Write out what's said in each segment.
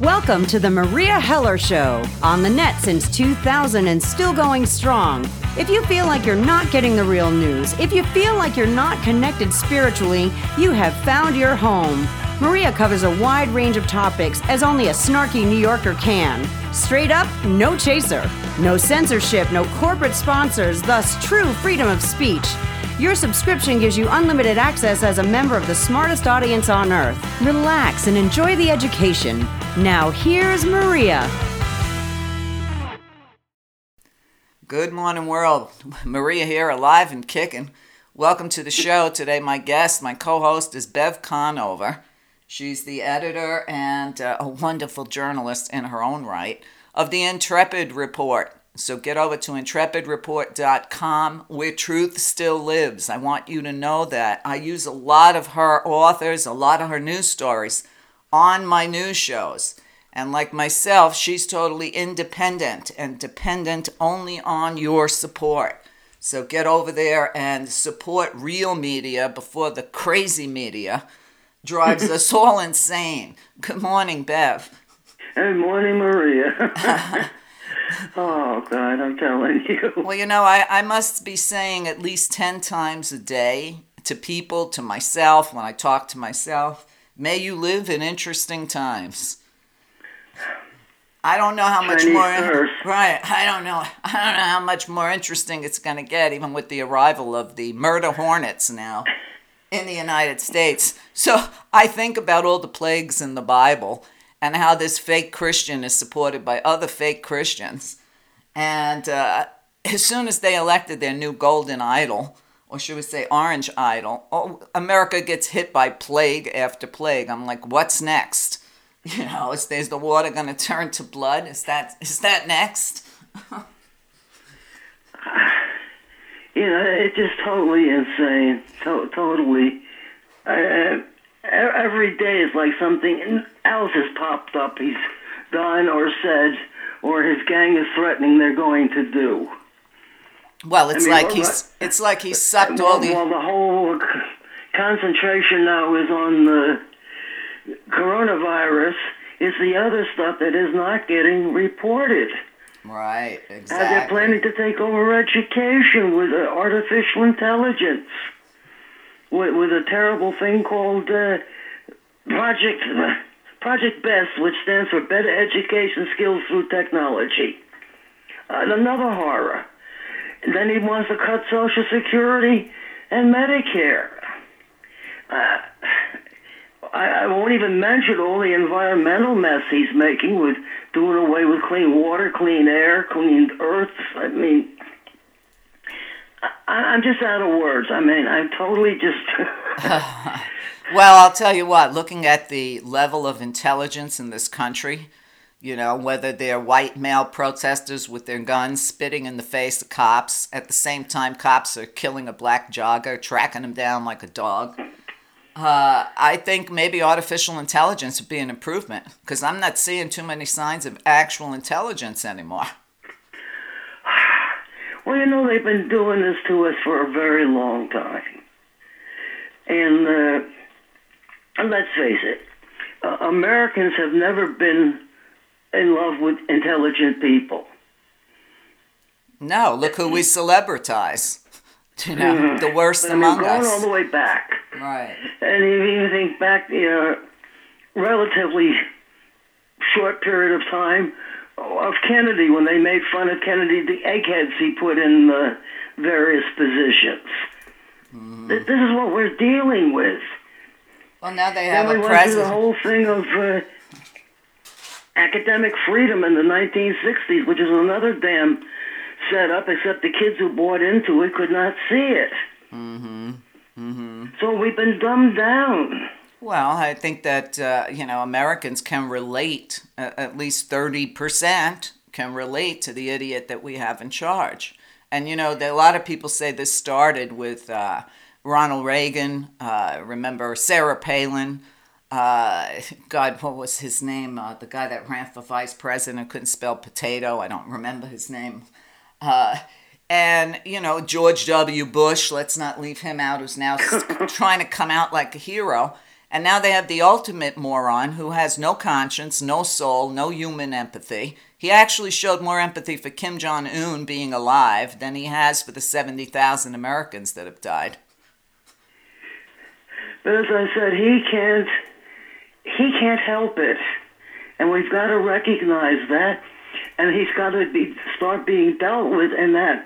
Welcome to the Maria Heller Show, on the net since 2000 and still going strong. If you feel like you're not getting the real news, if you feel like you're not connected spiritually, you have found your home. Maria covers a wide range of topics as only a snarky New Yorker can. Straight up, no chaser. No censorship, no corporate sponsors, thus true freedom of speech. Your subscription gives you unlimited access as a member of the smartest audience on earth. Relax and enjoy the education. Now here's Maria. Good morning, world. Maria here, alive and kicking. Welcome to the show. Today my guest, my co-host is Bev Conover. She's the editor and a wonderful journalist in her own right of the Intrepid Report. So get over to intrepidreport.com, where truth still lives. I want you to know that. I use a lot of her authors, a lot of her news stories on my news shows. And like myself, she's totally independent and dependent only on your support. So get over there and support real media before the crazy media drives us all insane. Good morning, Bev. Good morning, Maria. Oh, God, I'm telling you. Well, you know, I must be saying at least 10 times a day to people, to myself, when I talk to myself, may you live in interesting times. I don't know how much more. Right. I don't know how much more interesting it's going to get, even with the arrival of the murder hornets now in the United States. So I think about all the plagues in the Bible and how this fake Christian is supported by other fake Christians. And as soon as they elected their new golden idol, or should we say orange idol, America gets hit by plague after plague. I'm like, what's next? You know, is the water going to turn to blood? Is that next? You know, it's just totally insane. Totally. Every day is like something else has popped up. He's done or said, or his gang is threatening they're going to do. Well, it's like he's sucked all the. Well, the whole concentration now is on the coronavirus. It's the other stuff that is not getting reported. Right, exactly. How they're planning to take over education with artificial intelligence. With a terrible thing called Project BEST, which stands for Better Education Skills Through Technology. Another horror. And then he wants to cut Social Security and Medicare. I won't even mention all the environmental mess he's making with doing away with clean water, clean air, clean earth. I mean, I'm just out of words. I mean, I'm totally just... Well, I'll tell you what, looking at the level of intelligence in this country, you know, whether they're white male protesters with their guns spitting in the face of cops, at the same time cops are killing a black jogger, tracking him down like a dog, I think maybe artificial intelligence would be an improvement, because I'm not seeing too many signs of actual intelligence anymore. Well, you know, they've been doing this to us for a very long time. And let's face it, Americans have never been in love with intelligent people. No, look who we celebritize. You know, the worst among going us. All the way back. Right. And if you think back, relatively short period of time, of Kennedy, when they made fun of Kennedy, the eggheads he put in various positions. Mm-hmm. This is what we're dealing with. Well, now they have a president. Then we went through the whole thing of academic freedom in the 1960s, which is another damn setup, except the kids who bought into it could not see it. Mm-hmm. Mm-hmm. So we've been dumbed down. Well, I think that, Americans can relate, at least 30% can relate to the idiot that we have in charge. And, you know, a lot of people say this started with Ronald Reagan, remember Sarah Palin, God, what was his name? The guy that ran for vice president, couldn't spell potato, I don't remember his name. And, George W. Bush, let's not leave him out, who's now trying to come out like a hero. And now they have the ultimate moron who has no conscience, no soul, no human empathy. He actually showed more empathy for Kim Jong-un being alive than he has for the 70,000 Americans that have died. But as I said, he can't help it. And we've got to recognize that. And he's got to start being dealt with in that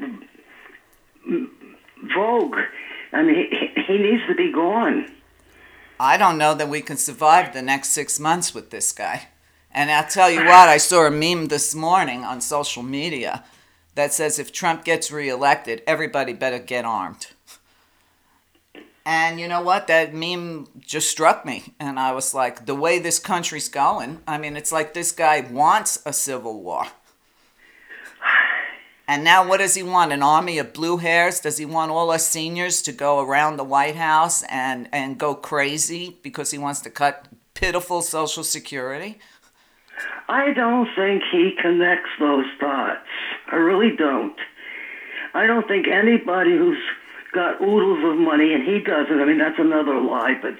vogue. I mean, he needs to be gone. I don't know that we can survive the next 6 months with this guy. And I'll tell you what, I saw a meme this morning on social media that says if Trump gets reelected, everybody better get armed. And you know what? That meme just struck me. And I was like, the way this country's going, I mean, it's like this guy wants a civil war. And now what does he want? An army of blue hairs? Does he want all us seniors to go around the White House and go crazy because he wants to cut pitiful Social Security? I don't think he connects those dots. I really don't. I don't think anybody who's got oodles of money, and he doesn't, I mean, that's another lie, but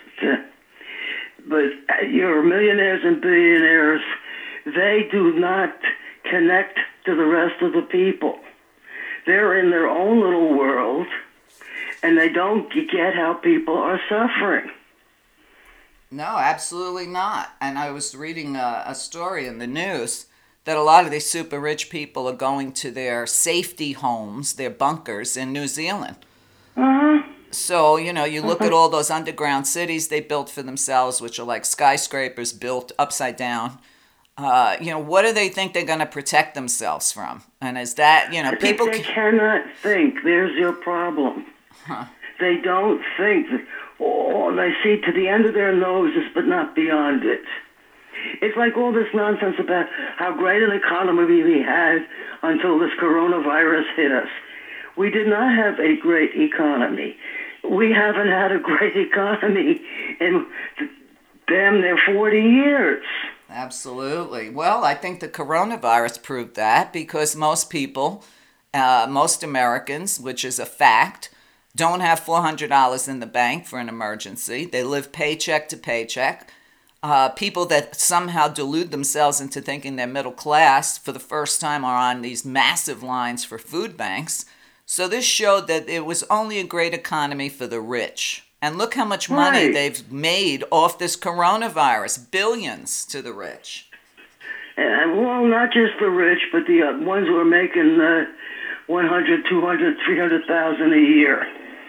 your millionaires and billionaires, they do not connect to the rest of the people. They're in their own little world, and they don't get how people are suffering. No, absolutely not. And I was reading a story in the news that a lot of these super rich people are going to their safety homes, their bunkers in New Zealand. Uh-huh. So, you look at all those underground cities they built for themselves, which are like skyscrapers built upside down. What do they think they're going to protect themselves from? And is that, people... They cannot think. There's your problem. Huh. They don't think. They see to the end of their noses, but not beyond it. It's like all this nonsense about how great an economy we had until this coronavirus hit us. We did not have a great economy. We haven't had a great economy in damn near 40 years. Absolutely. Well, I think the coronavirus proved that because most people, most Americans, which is a fact, don't have $400 in the bank for an emergency. They live paycheck to paycheck. People that somehow delude themselves into thinking they're middle class for the first time are on these massive lines for food banks. So this showed that it was only a great economy for the rich. And look how much money they've made off this coronavirus. Billions to the rich. Well, not just the rich, but the ones who are making 100, 200, 300,000 a year.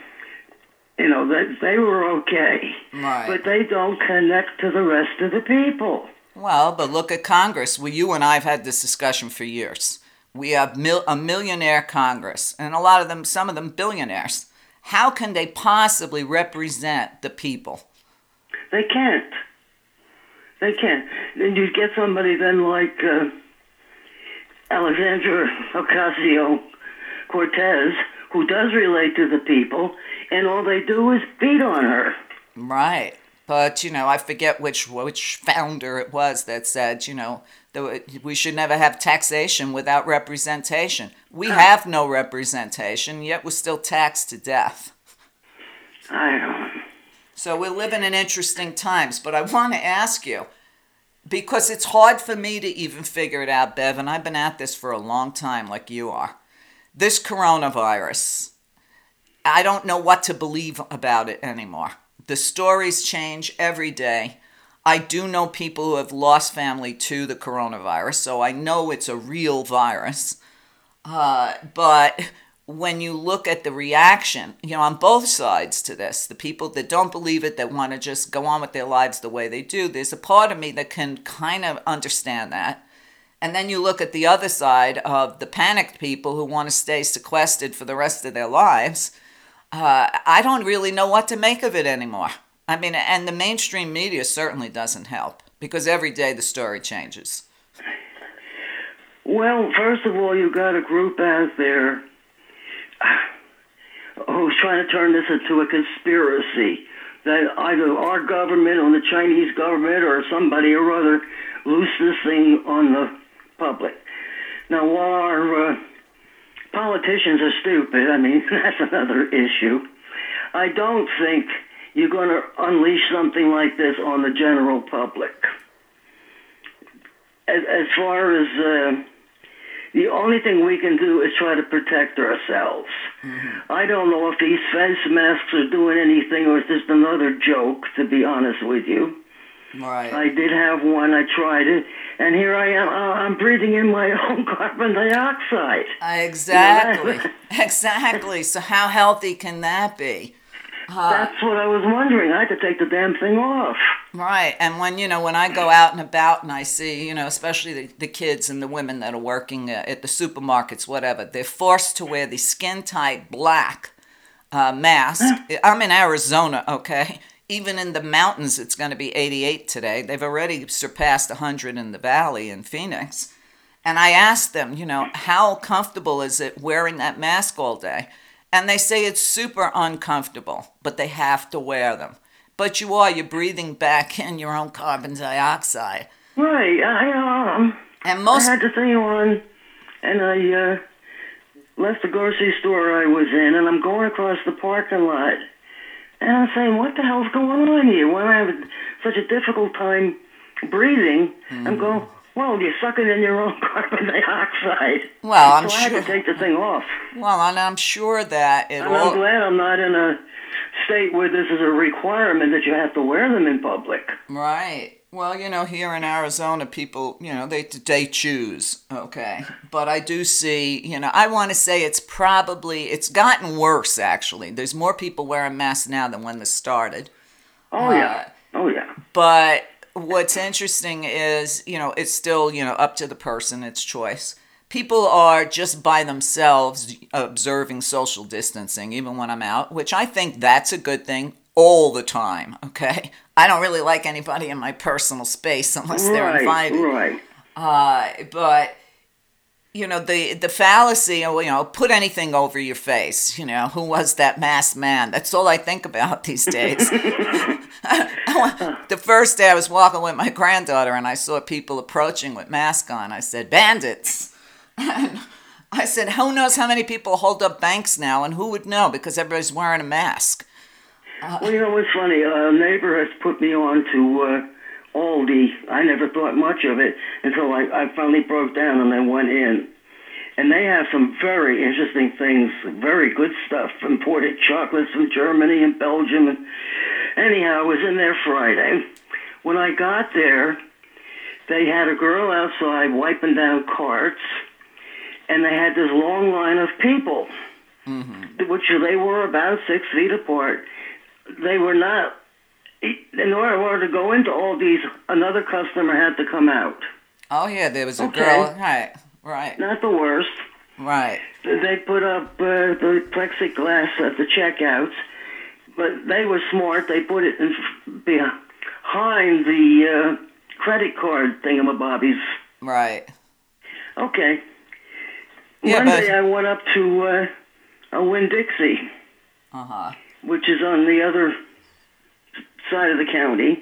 They were okay. Right. But they don't connect to the rest of the people. Well, but look at Congress. Well, you and I have had this discussion for years. We have a millionaire Congress, and a lot of them, some of them billionaires. How can they possibly represent the people? They can't. They can't. Then you get somebody then like Alexandria Ocasio-Cortez, who does relate to the people, and all they do is beat on her. Right. But, I forget which founder it was that said, that we should never have taxation without representation. We have no representation, yet we're still taxed to death. I don't. So we're living in interesting times, but I want to ask you, because it's hard for me to even figure it out, Bev, and I've been at this for a long time like you are. This coronavirus, I don't know what to believe about it anymore. The stories change every day. I do know people who have lost family to the coronavirus, so I know it's a real virus. But when you look at the reaction, on both sides to this, the people that don't believe it, that want to just go on with their lives the way they do, there's a part of me that can kind of understand that. And then you look at the other side of the panicked people who want to stay sequestered for the rest of their lives. I don't really know what to make of it anymore. I mean, and the mainstream media certainly doesn't help because every day the story changes. Well, first of all, you've got a group out there who's trying to turn this into a conspiracy that either our government or the Chinese government or somebody or other loosed this thing on the public. Now, while our politicians are stupid, I mean, that's another issue. I don't think you're going to unleash something like this on the general public. As far as the only thing we can do is try to protect ourselves. Mm-hmm. I don't know if these face masks are doing anything or it's just another joke, to be honest with you. Right. I did have one. I tried it, and here I am. I'm breathing in my own carbon dioxide. Exactly. Exactly. So how healthy can that be? That's what I was wondering. I had to take the damn thing off. Right. And when I go out and about and I see, especially the kids and the women that are working at the supermarkets, whatever, they're forced to wear the skin-tight black mask. I'm in Arizona, okay? Even in the mountains, it's going to be 88 today. They've already surpassed 100 in the valley in Phoenix. And I asked them, how comfortable is it wearing that mask all day? And they say it's super uncomfortable, but they have to wear them. But you're breathing back in your own carbon dioxide. Right. I had the thing on, and I left the grocery store I was in, and I'm going across the parking lot. And I'm saying, what the hell's going on here? When I have such a difficult time breathing, I'm going, well, you're sucking in your own carbon dioxide. Well, I had to take the thing off. Well, and I'm sure that I'm glad I'm not in a state where this is a requirement that you have to wear them in public. Right. Well, here in Arizona, people, they choose, okay? But I do see, I want to say it's gotten worse, actually. There's more people wearing masks now than when this started. Oh, yeah. Oh, yeah. But what's interesting is, it's still, up to the person, it's choice. People are just by themselves observing social distancing, even when I'm out, which I think that's a good thing all the time, okay? I don't really like anybody in my personal space unless they're invited. Right. But, the fallacy, put anything over your face, who was that masked man? That's all I think about these days. The first day I was walking with my granddaughter and I saw people approaching with masks on. I said, bandits. And I said, who knows how many people hold up banks now, and who would know because everybody's wearing a mask. Well, what's funny? A neighbor has put me on to Aldi. I never thought much of it until I finally broke down and I went in. And they have some very interesting things, very good stuff, imported chocolates from Germany and Belgium. And anyhow, I was in there Friday. When I got there, they had a girl outside wiping down carts, and they had this long line of people, which they were about 6 feet apart. They were not, in order to go into all these, another customer had to come out. Oh, yeah, there was a girl, right. Not the worst. Right. They put up the plexiglass at the checkouts, but they were smart. They put it behind the credit card thingamabobbies. Right. Okay. Yeah, Monday I went up to Winn-Dixie, which is on the other side of the county.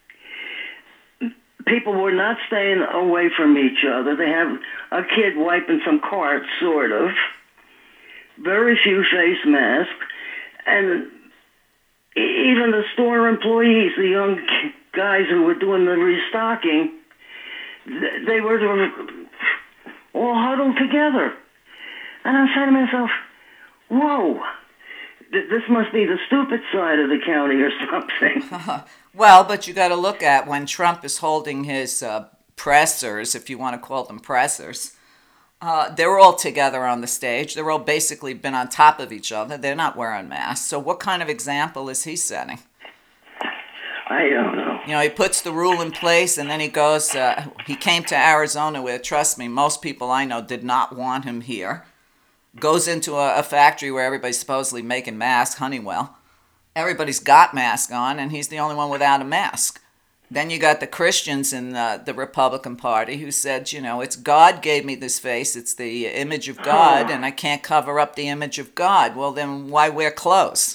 People were not staying away from each other. They have a kid wiping some carts, sort of. Very few face masks. And even the store employees, the young guys who were doing the restocking, they were all huddled together. And I'm saying to myself, whoa, this must be the stupid side of the county or something. Well, but you got to look at when Trump is holding his pressers, if you want to call them pressers, they're all together on the stage. They're all basically been on top of each other. They're not wearing masks. So what kind of example is he setting? I don't know. He puts the rule in place and then he goes, he came to Arizona where, trust me, most people I know did not want him here. Goes into a factory where everybody's supposedly making masks, Honeywell. Everybody's got masks on and he's the only one without a mask. Then you got the Christians in the Republican Party who said, it's God gave me this face. It's the image of God and I can't cover up the image of God. Well, then why wear clothes?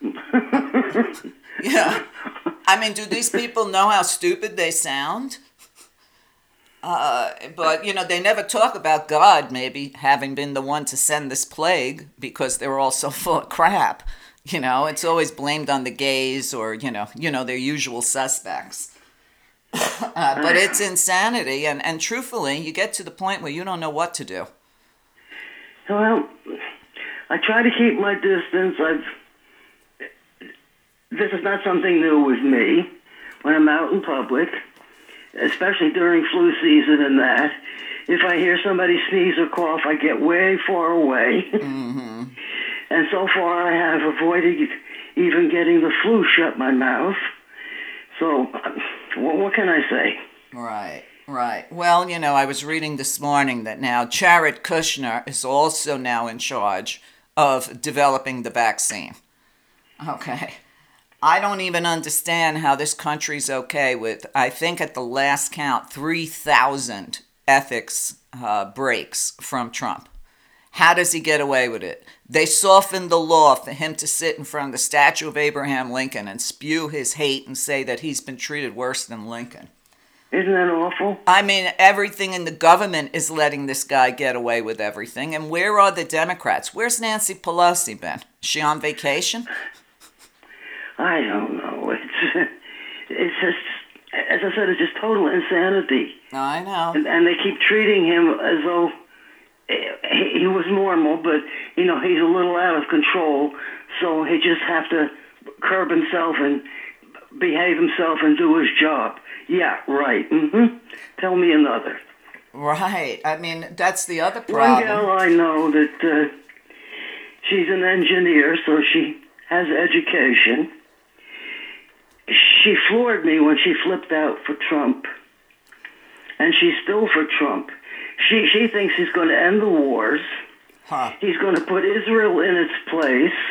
Yeah. I mean, do these people know how stupid they sound? But, they never talk about God maybe having been the one to send this plague because they were all so full of crap. It's always blamed on the gays or, their usual suspects. But it's insanity. And truthfully, you get to the point where you don't know what to do. Well, I try to keep my distance. This is not something new with me. When I'm out in public, especially during flu season and that, if I hear somebody sneeze or cough, I get way far away. Mm-hmm. And so far I have avoided even getting the flu shut my mouth. So, what can I say? Right. Well, I was reading this morning that now Jared Kushner is also now in charge of developing the vaccine. Okay. I don't even understand how this country's okay with, I think at the last count, 3,000 ethics breaks from Trump. How does he get away with it? They softened the law for him to sit in front of the statue of Abraham Lincoln and spew his hate and say that he's been treated worse than Lincoln. Isn't that awful? I mean, everything in the government is letting this guy get away with everything. And where are the Democrats? Where's Nancy Pelosi been? Is she on vacation? I don't know. It's just, as I said, it's just total insanity. I know. And they keep treating him as though he was normal, but, he's a little out of control, so he just have to curb himself and behave himself and do his job. Yeah, right. Mm-hmm. Tell me another. Right. I mean, that's the other problem. One gal I know that she's an engineer, so she has education. She floored me when she flipped out for Trump. And she's still for Trump. She thinks he's going to end the wars. Huh. He's going to put Israel in its place.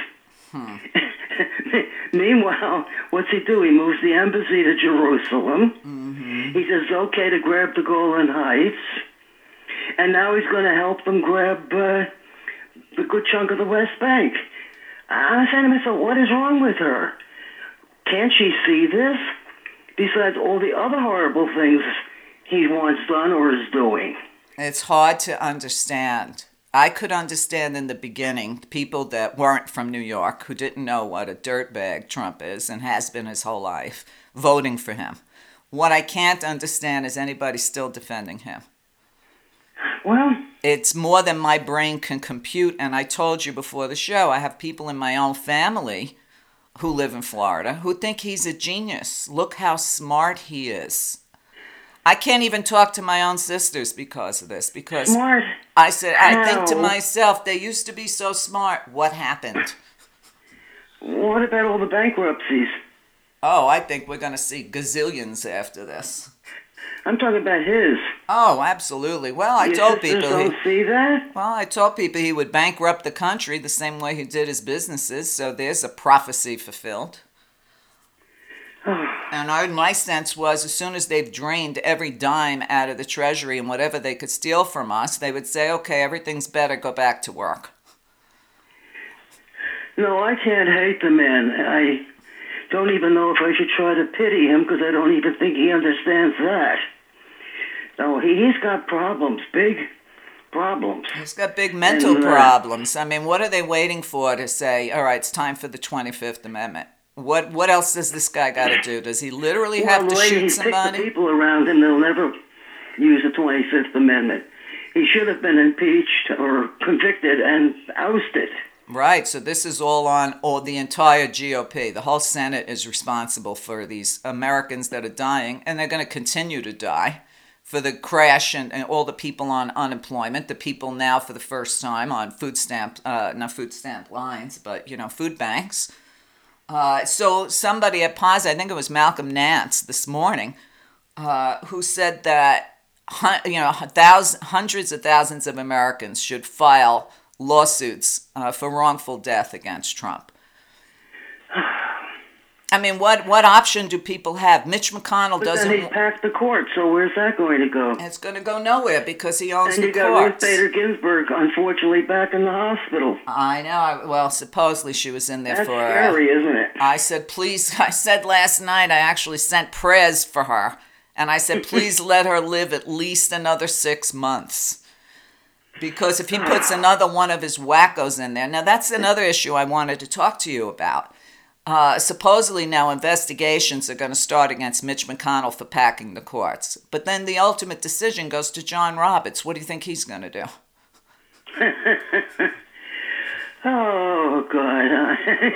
Meanwhile, what's he do? He moves the embassy to Jerusalem. Mm-hmm. He says it's okay to grab the Golan Heights. And now he's going to help them grab the good chunk of the West Bank. I'm saying to myself, what is wrong with her? Can't she see this? Besides all the other horrible things he wants done or is doing. It's hard to understand. I could understand in the beginning people that weren't from New York, who didn't know what a dirtbag Trump is and has been his whole life, voting for him. What I can't understand is anybody still defending him. Well, it's more than my brain can compute. And I told you before the show, I have people in my own family who live in Florida who think he's a genius. Look how smart he is. I can't even talk to my own sisters because of this. Because smart. I said, I think to myself, they used to be so smart. What happened? What about all the bankruptcies? Oh, I think we're going to see gazillions after this. I'm talking about his. Oh, absolutely. Well, I told people don't see that? Well, I told people he would bankrupt the country the same way he did his businesses. So there's a prophecy fulfilled. And my sense was as soon as they've drained every dime out of the Treasury and whatever they could steal from us, they would say, okay, everything's better, go back to work. No, I can't hate the man. I don't even know if I should try to pity him because I don't even think he understands that. No, he's got problems, big problems. He's got big mental problems. I mean, what are they waiting for to say, all right, it's time for the 25th Amendment? What else does this guy got to do? Does he literally have to shoot somebody? The people around him, they'll never use the 25th Amendment. He should have been impeached or convicted and ousted. Right, so this is all on the entire GOP. The whole Senate is responsible for these Americans that are dying, and they're going to continue to die, for the crash and all the people on unemployment, the people now for the first time on food stamp lines, but, food banks. So somebody at PASA, I think it was Malcolm Nance this morning, who said that, hundreds of thousands of Americans should file lawsuits for wrongful death against Trump. I mean, what option do people have? Mitch McConnell doesn't... But then he packed the court, so where's that going to go? It's going to go nowhere because he owns the courts. And you got Ruth Bader Ginsburg, unfortunately, back in the hospital. I know. Well, supposedly she was in there That's for... That's scary, isn't it? I said last night, I actually sent prayers for her. And I said, please let her live at least another 6 months. Because if he puts another one of his wackos in there, now that's another issue I wanted to talk to you about. Supposedly now investigations are going to start against Mitch McConnell for packing the courts. But then the ultimate decision goes to John Roberts. What do you think he's going to do? Oh, God.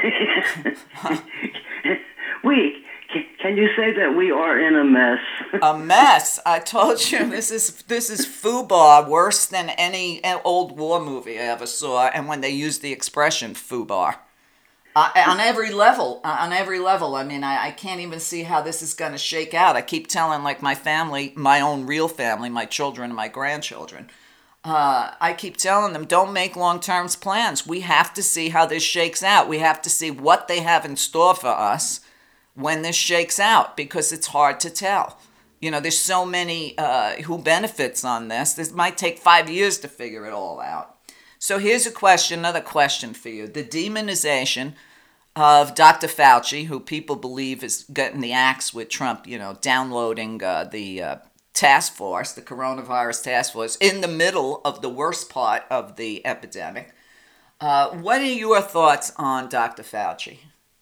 Can you say that we are in a mess? A mess. I told you, this is FUBAR, worse than any old war movie I ever saw. And when they use the expression FUBAR. On every level. I mean, I can't even see how this is going to shake out. I keep telling, like, my family, my own real family, my children and my grandchildren, I keep telling them, don't make long-term plans. We have to see how this shakes out. We have to see what they have in store for us when this shakes out, because it's hard to tell. You know, there's so many who benefits on this. This might take 5 years to figure it all out. So here's another question for you. The demonization of Dr. Fauci, who people believe is getting the axe with Trump, you know, downloading the task force, the coronavirus task force, in the middle of the worst part of the epidemic. What are your thoughts on Dr. Fauci?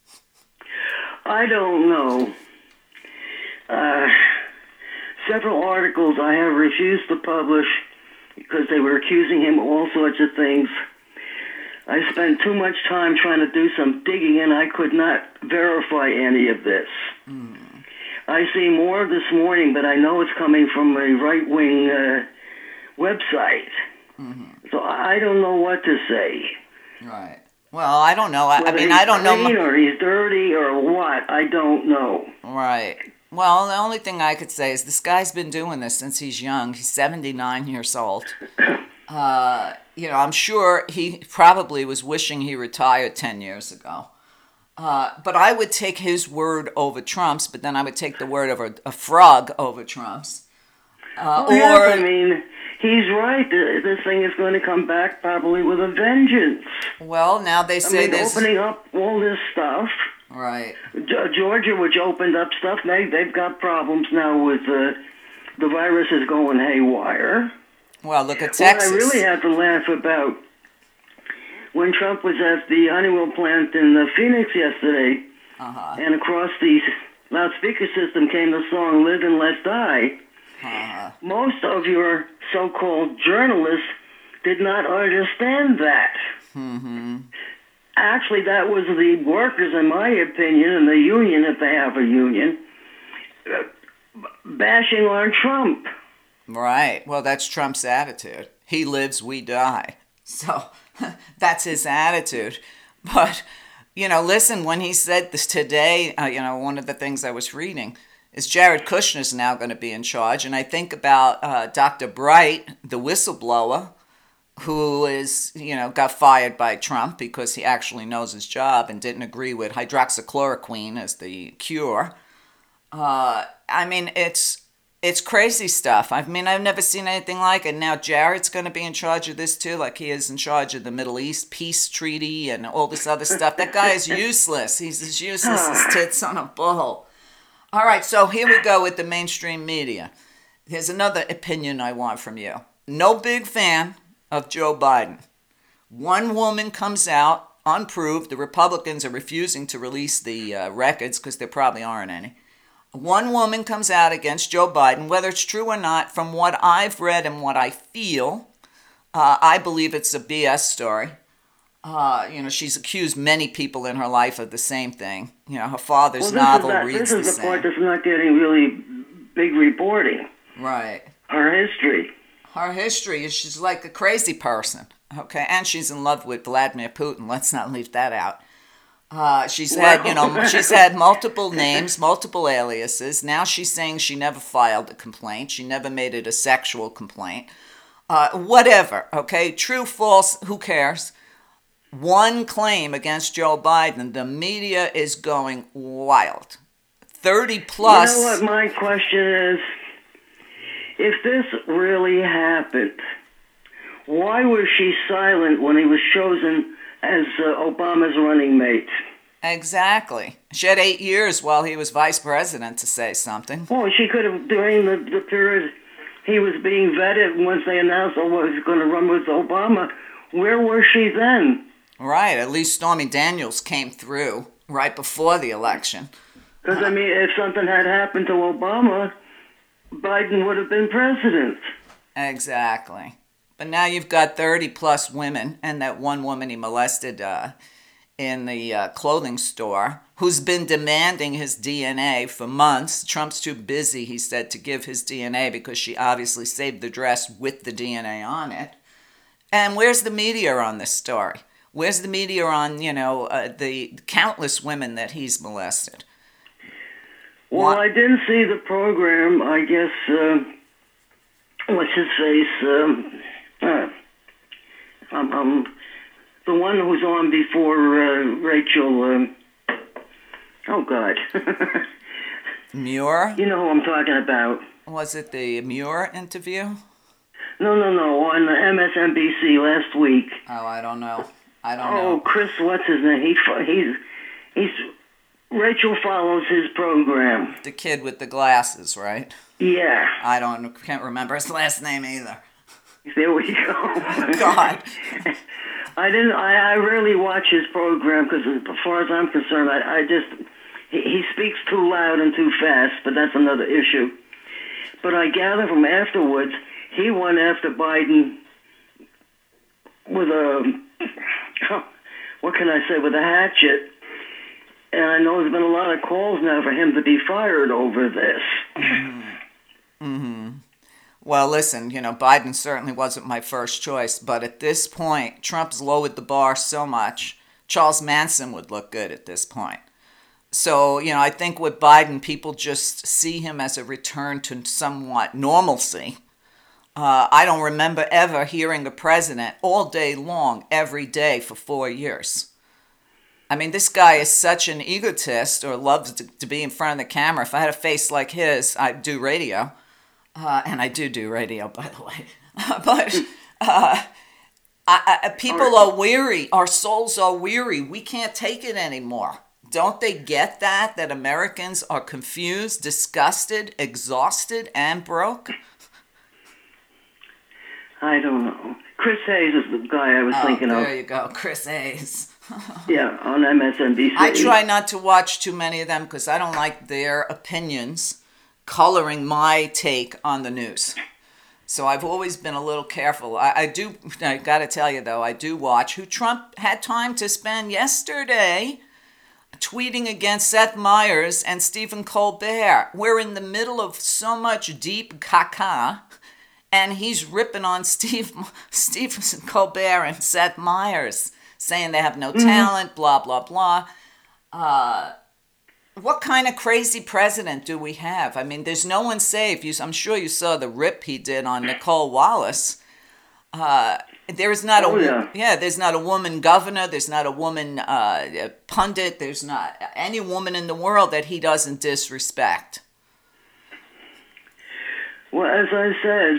I don't know. Several articles I have refused to publish because they were accusing him of all sorts of things. I spent too much time trying to do some digging, and I could not verify any of this. I see more this morning, but I know it's coming from a right-wing website. So I don't know what to say. Right. Well, I don't know. I don't know. Clean or he's dirty or what? I don't know. Right. Well, the only thing I could say is this guy's been doing this since he's young. He's 79 years old. You know, I'm sure he probably was wishing he retired 10 years ago. But I would take his word over Trump's, but then I would take the word of a frog over Trump's. Yes, I mean, he's right. This thing is going to come back probably with a vengeance. Well, now they say this. Opening up all this stuff. Right. Georgia, which opened up stuff, they've got problems now with the virus is going haywire. Well, look at Texas. What I really had to laugh about when Trump was at the Honeywell plant in Phoenix yesterday, and across the loudspeaker system came the song "Live and Let Die." Most of your so-called journalists did not understand that. Actually, that was the workers, in my opinion, and the union, if they have a union, bashing on Trump. Right. Well, that's Trump's attitude. He lives, we die. So that's his attitude. But, you know, listen, when he said this today, you know, one of the things I was reading is Jared Kushner's now going to be in charge. And I think about Dr. Bright, the whistleblower, who is, you know, got fired by Trump because he actually knows his job and didn't agree with hydroxychloroquine as the cure. I mean, it's crazy stuff. I mean, I've never seen anything like it. Now Jared's going to be in charge of this too, like he is in charge of the Middle East peace treaty and all this other stuff. That guy is useless. He's as useless as tits on a bull. All right, so here we go with the mainstream media. Here's another opinion I want from you. No big fan of Joe Biden. One woman comes out, unproved. The Republicans are refusing to release the records because there probably aren't any. One woman comes out against Joe Biden, whether it's true or not. From what I've read and what I feel, I believe it's a BS story. You know, she's accused many people in her life of the same thing. You know, her father's novel reads the same. This is the part that's not getting really big reporting. Right. Her history. Her history is she's like a crazy person, okay? And she's in love with Vladimir Putin. Let's not leave that out. She's had multiple names, multiple aliases. Now she's saying she never filed a complaint. She never made it a sexual complaint. Whatever, okay? True, false, who cares? One claim against Joe Biden, the media is going wild. 30 plus. You know what my question is? If this really happened, why was she silent when he was chosen as Obama's running mate? Exactly. She had 8 years while he was vice president to say something. Well, she could have, during the period he was being vetted once they announced he was going to run with Obama. Where was she then? Right. At least Stormy Daniels came through right before the election. Because, I mean, if something had happened to Obama, Biden would have been president. Exactly. But now you've got 30 plus women, and that one woman he molested in the clothing store, who's been demanding his DNA for months. Trump's too busy, he said, to give his DNA because she obviously saved the dress with the DNA on it. And where's the media on this story? Where's the media on, the countless women that he's molested? Well, I didn't see the program. I guess, what's his face? The one who's on before Rachel. Oh, God. Muir? You know who I'm talking about. Was it the Muir interview? No. On the MSNBC last week. Oh, I don't know. Oh, Chris, what's his name? He's Rachel follows his program. The kid with the glasses, right? Yeah. Can't remember his last name either. There we go. God. I rarely watch his program because, as far as I'm concerned, he speaks too loud and too fast, but that's another issue. But I gather from afterwards, he went after Biden with with a hatchet. And I know there's been a lot of calls now for him to be fired over this. Mm-hmm. Well, listen, Biden certainly wasn't my first choice, but at this point, Trump's lowered the bar so much, Charles Manson would look good at this point. So, I think with Biden, people just see him as a return to somewhat normalcy. I don't remember ever hearing a president all day long, every day for 4 years. I mean, this guy is such an egotist, or loves to be in front of the camera. If I had a face like his, I'd do radio. And I do radio, by the way. But people are weary. Our souls are weary. We can't take it anymore. Don't they get that Americans are confused, disgusted, exhausted, and broke? I don't know. Chris Hayes is the guy I was thinking of. There you go, Chris Hayes. Yeah, on MSNBC. I try not to watch too many of them because I don't like their opinions coloring my take on the news. So I've always been a little careful. I got to tell you, though, I do watch who Trump had time to spend yesterday tweeting against Seth Meyers and Stephen Colbert. We're in the middle of so much deep caca, and he's ripping on Stephen Colbert and Seth Meyers, saying they have no talent, blah, blah, blah. What kind of crazy president do we have? I mean, there's no one safe. I'm sure you saw the rip he did on Nicole Wallace. There is not there's not a woman governor. There's not a woman pundit. There's not any woman in the world that he doesn't disrespect. Well, as I said,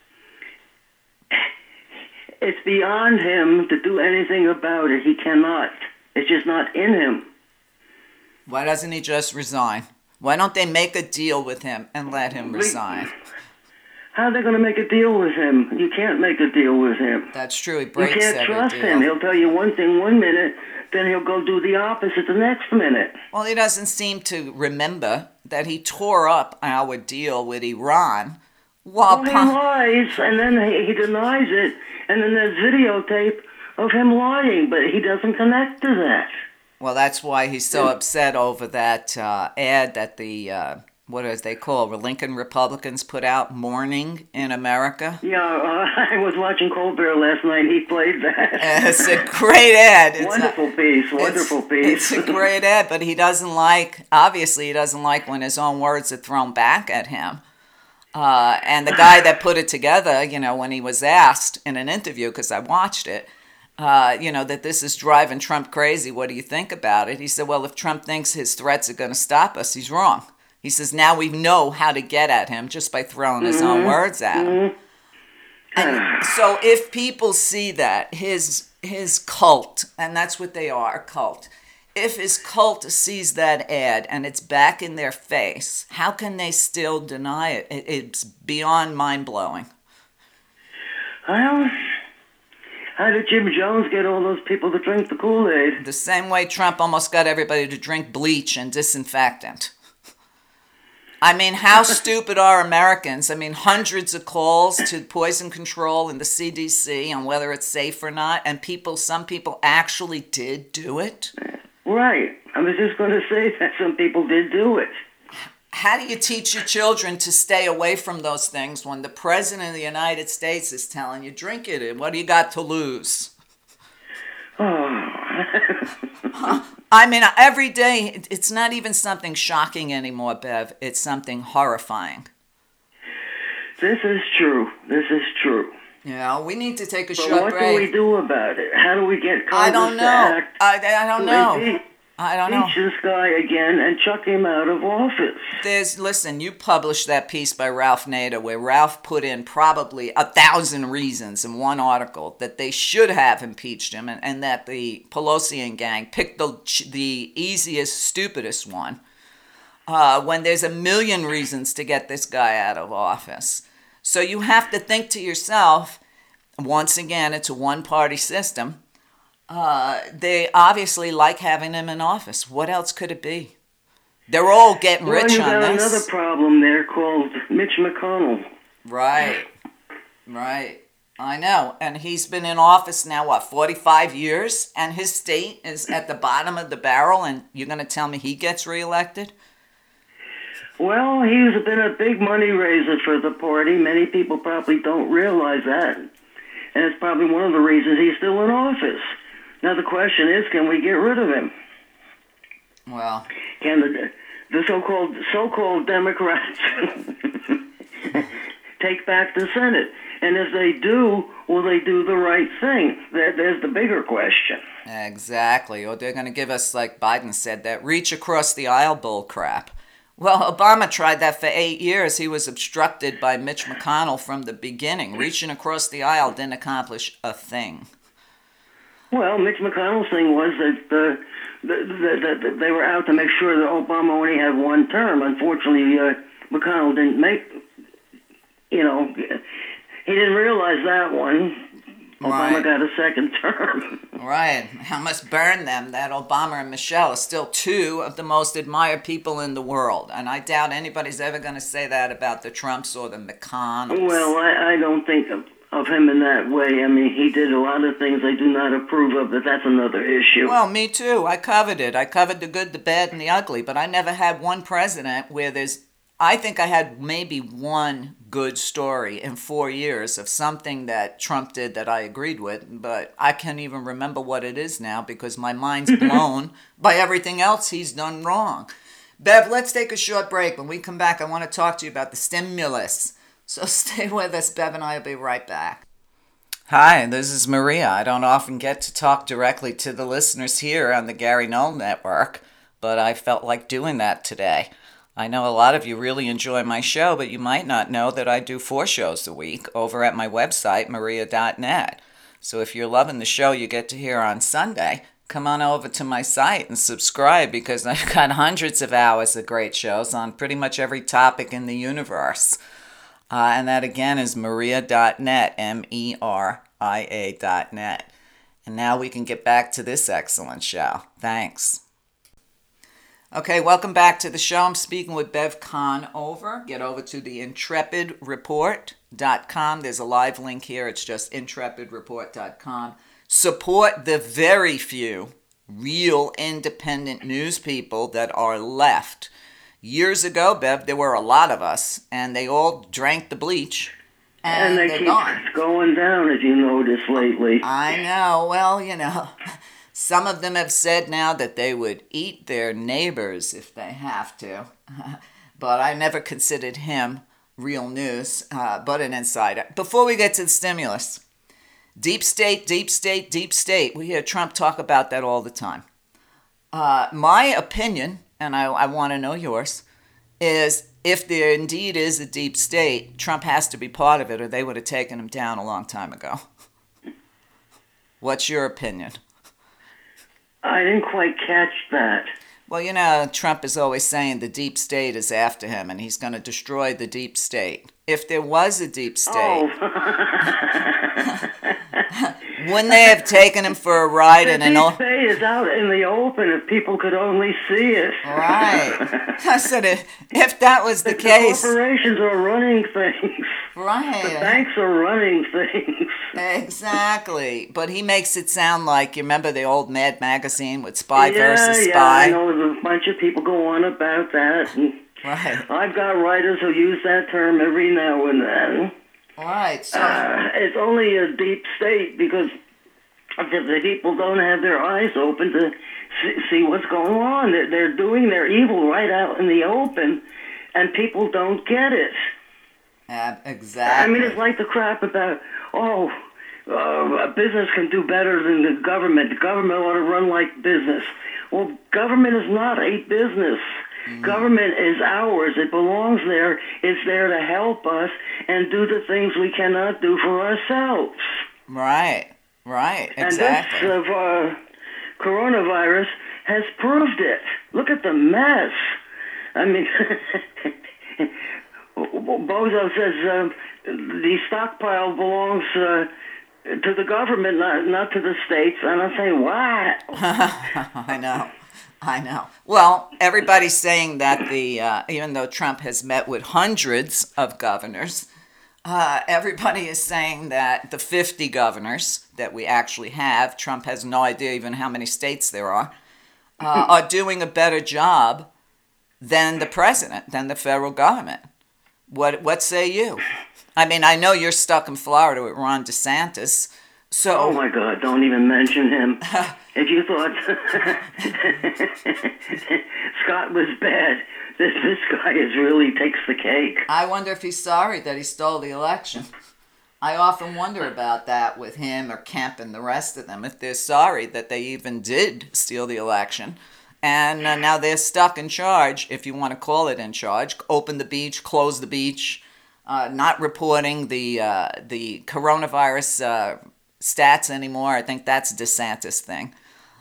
it's beyond him to do anything about it. He cannot. It's just not in him. Why doesn't he just resign? Why don't they make a deal with him and let him resign? How are they going to make a deal with him? You can't make a deal with him. That's true. He breaks every deal. You can't trust him. He'll tell you one thing 1 minute, then he'll go do the opposite the next minute. Well, he doesn't seem to remember that he tore up our deal with Iran. He lies, and then he denies it, and then there's videotape of him lying, but he doesn't connect to that. Well, that's why he's so upset over that ad that the, what is they call, Lincoln Republicans put out, Morning in America. Yeah, I was watching Colbert last night. He played that. It's a great ad. Wonderful piece. It's a great ad, but obviously he doesn't like when his own words are thrown back at him. And the guy that put it together, when he was asked in an interview, because I watched it, that this is driving Trump crazy. What do you think about it? He said, well, if Trump thinks his threats are going to stop us, he's wrong. He says, now we know how to get at him just by throwing his own words at him. And so if people see that, his cult, and that's what they are, a cult, If his cult sees that ad and it's back in their face, how can they still deny it? It's beyond mind-blowing. Well, how did Jim Jones get all those people to drink the Kool-Aid? The same way Trump almost got everybody to drink bleach and disinfectant. I mean, how stupid are Americans? I mean, hundreds of calls to poison control and the CDC on whether it's safe or not, and some people actually did do it. Right. I was just going to say that some people did do it. How do you teach your children to stay away from those things when the President of the United States is telling you, drink it, and what do you got to lose? Oh. I mean, every day, it's not even something shocking anymore, Bev. It's something horrifying. This is true. This is true. Yeah, we need to take a But short what break. do we do about it? How do we get Congress I don't to know. act? I don't know. I don't know. Teach this guy again and chuck him out of office. Listen, you published that piece by Ralph Nader where Ralph put in probably 1,000 reasons in one article that they should have impeached him and that the Pelosian gang picked the easiest, stupidest one when there's 1 million reasons to get this guy out of office. So you have to think to yourself, once again, it's a one-party system. They obviously like having him in office. What else could it be? They're all getting rich on got this. Another problem there called Mitch McConnell. Right. I know. And he's been in office now, 45 years? And his state is at the bottom of the barrel, and you're going to tell me he gets reelected? Well, he's been a big money raiser for the party. Many people probably don't realize that. And it's probably one of the reasons he's still in office. Now the question is, can we get rid of him? Well, can the so-called Democrats take back the Senate? And if they do, will they do the right thing? There's the bigger question. Exactly. Or they're going to give us, like Biden said, that reach across the aisle bull crap. Well, Obama tried that for 8 years. He was obstructed by Mitch McConnell from the beginning. Reaching across the aisle didn't accomplish a thing. Well, Mitch McConnell's thing was that they were out to make sure that Obama only had one term. Unfortunately, McConnell didn't make, he didn't realize that one. Obama Right. got a second term. Right. I must burn them that Obama and Michelle are still two of the most admired people in the world. And I doubt anybody's ever going to say that about the Trumps or the McConnells. Well, I don't think of him in that way. I mean, he did a lot of things I do not approve of, but that's another issue. Well, me too. I covered it. I covered the good, the bad, and the ugly, but I never had one president where I think I had maybe one good story in 4 years of something that Trump did that I agreed with, but I can't even remember what it is now because my mind's blown by everything else he's done wrong. Bev, let's take a short break. When we come back, I want to talk to you about the stimulus. So stay with us. Bev and I will be right back. Hi, this is Maria. I don't often get to talk directly to the listeners here on the Gary Null Network, but I felt like doing that today. I know a lot of you really enjoy my show, but you might not know that I do 4 shows a week over at my website, maria.net. So if you're loving the show you get to hear on Sunday, come on over to my site and subscribe because I've got hundreds of hours of great shows on pretty much every topic in the universe. And that again is maria.net, MERIA.net. And now we can get back to this excellent show. Thanks. Okay, welcome back to the show. I'm speaking with Bev Conover. Get over to the intrepidreport.com. There's a live link here. It's just intrepidreport.com. Support the very few real independent news people that are left. Years ago, Bev, there were a lot of us, and they all drank the bleach, and they they're keep gone. going down, as you noticed lately. I know. Well, some of them have said now that they would eat their neighbors if they have to. But I never considered him real news, but an insider. Before we get to the stimulus, deep state, deep state, deep state. We hear Trump talk about that all the time. My opinion, and I want to know yours, is if there indeed is a deep state, Trump has to be part of it or they would have taken him down a long time ago. What's your opinion? I didn't quite catch that. Well, Trump is always saying the deep state is after him and he's going to destroy the deep state. If there was a deep state, wouldn't they have taken him for a ride in an The old... deep state is out in the open if people could only see it. Right. I said if that was the case... The corporations are running things. Right. The banks are running things. Exactly. But he makes it sound like, you remember the old Mad Magazine with Spy versus Yeah, Spy? I know there's a bunch of people go on about that. And Right. I've got writers who use that term every now and then. Right. So, It's only a deep state because the people don't have their eyes open to see what's going on. They're doing their evil right out in the open, and people don't get it. exactly. I mean, it's like the crap about, a business can do better than the government. The government ought to run like business. Well, government is not a business. Government is ours. It belongs there. It's there to help us and do the things we cannot do for ourselves. Right. Exactly. And this coronavirus has proved it. Look at the mess. I mean, Bozo says the stockpile belongs to the government, not to the states. And I'm saying, what? I know. Well, everybody's saying that even though Trump has met with hundreds of governors, everybody is saying that the 50 governors that we actually have, Trump has no idea even how many states there are doing a better job than the president, than the federal government. What say you? I mean, I know you're stuck in Florida with Ron DeSantis. So, oh my God, don't even mention him. If you thought Scott was bad, this guy really takes the cake. I wonder if he's sorry that he stole the election. I often wonder about that with him or Kemp and the rest of them, if they're sorry that they even did steal the election. And now they're stuck in charge, if you want to call it in charge. Open the beach, close the beach, not reporting the coronavirus stats anymore. I think that's a DeSantis thing.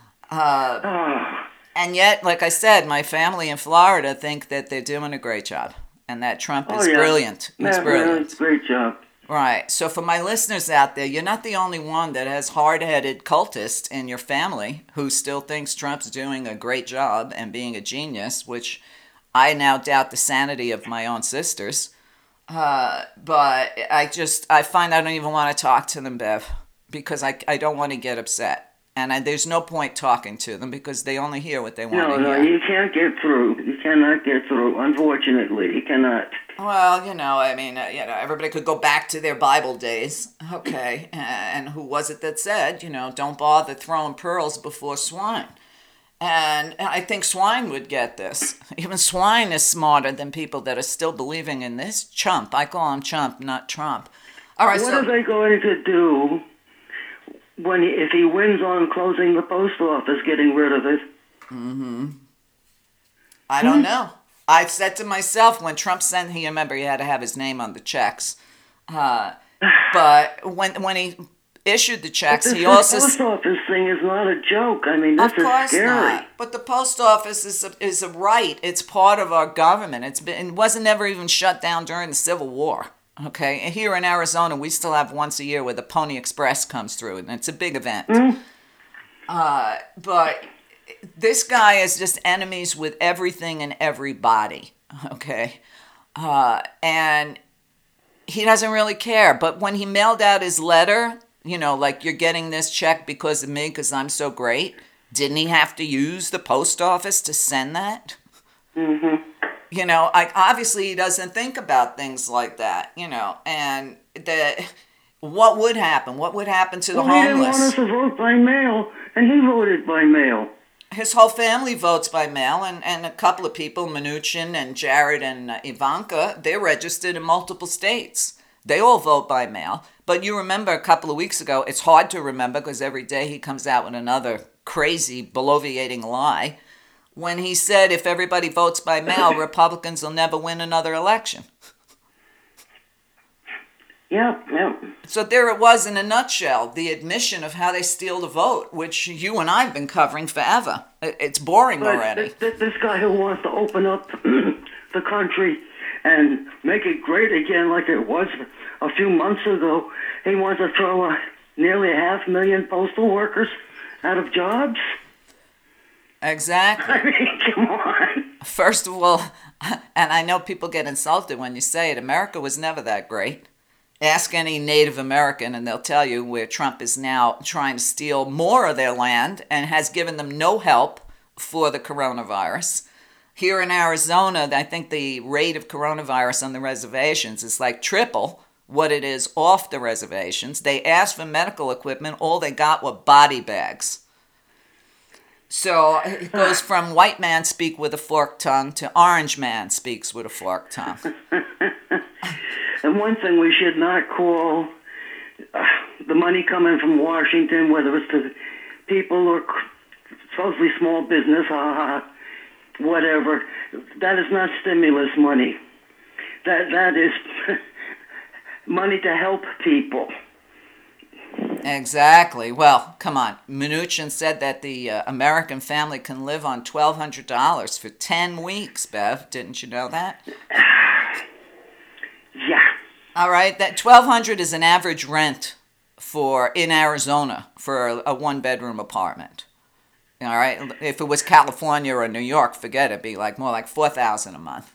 And yet, like I said, my family in Florida think that they're doing a great job and that Trump is brilliant. He's brilliant. Great job. Right. So for my listeners out there, you're not the only one that has hard-headed cultists in your family who still thinks Trump's doing a great job and being a genius, which I now doubt the sanity of my own sisters. But I find I don't even want to talk to them, Bev, because I don't want to get upset. And there's no point talking to them because they only hear what they want to hear. No, you can't get through. You cannot get through. Unfortunately, you cannot. Well, everybody could go back to their Bible days. Okay. And who was it that said, don't bother throwing pearls before swine? And I think swine would get this. Even swine is smarter than people that are still believing in this chump. I call him chump, not Trump. All right. What are they going to do if he wins on closing the post office, getting rid of it? I don't know. I said to myself when Trump sent, he had to have his name on the checks. But when he issued the checks, he also... The post office thing is not a joke. I mean, this is scary. Of course not. But the post office is a right. It's part of our government. It wasn't ever even shut down during the Civil War. Okay, and here in Arizona, we still have once a year where the Pony Express comes through, and it's a big event. But this guy is just enemies with everything and everybody, okay? And he doesn't really care. But when he mailed out his letter, like you're getting this check because of me, because I'm so great, didn't he have to use the post office to send that? Obviously he doesn't think about things like that, and what would happen? What would happen to the homeless? He didn't want us to vote by mail, and he voted by mail. His whole family votes by mail, and a couple of people, Mnuchin and Jared and Ivanka, they're registered in multiple states. They all vote by mail. But you remember a couple of weeks ago, it's hard to remember because every day he comes out with another crazy, bloviating lie, when he said if everybody votes by mail, Republicans will never win another election. Yep, yep. So there it was in a nutshell, the admission of how they steal the vote, which you and I have been covering forever. It's boring But already. this guy who wants to open up the country and make it great again like it was a few months ago, he wants to throw nearly 500,000 postal workers out of jobs? Exactly. I mean, come on. First of all, and I know people get insulted when you say it, America was never that great. Ask any Native American and they'll tell you where Trump is now trying to steal more of their land and has given them no help for the coronavirus. Here in Arizona, I think the rate of coronavirus on the reservations is like triple what it is off the reservations. They asked for medical equipment. All they got were body bags. So it goes from white man speak with a forked tongue to orange man speaks with a forked tongue. And one thing we should not call the money coming from Washington, whether it's to people or supposedly small business, whatever, that is not stimulus money. That is money to help people. Exactly. Well, come on. Mnuchin said that the American family can live on $1,200 for 10 weeks, Bev. Didn't you know that? Yeah. All right. That $1,200 is an average rent in Arizona for a one-bedroom apartment. All right. If it was California or New York, forget it. It'd be more like $4,000 a month.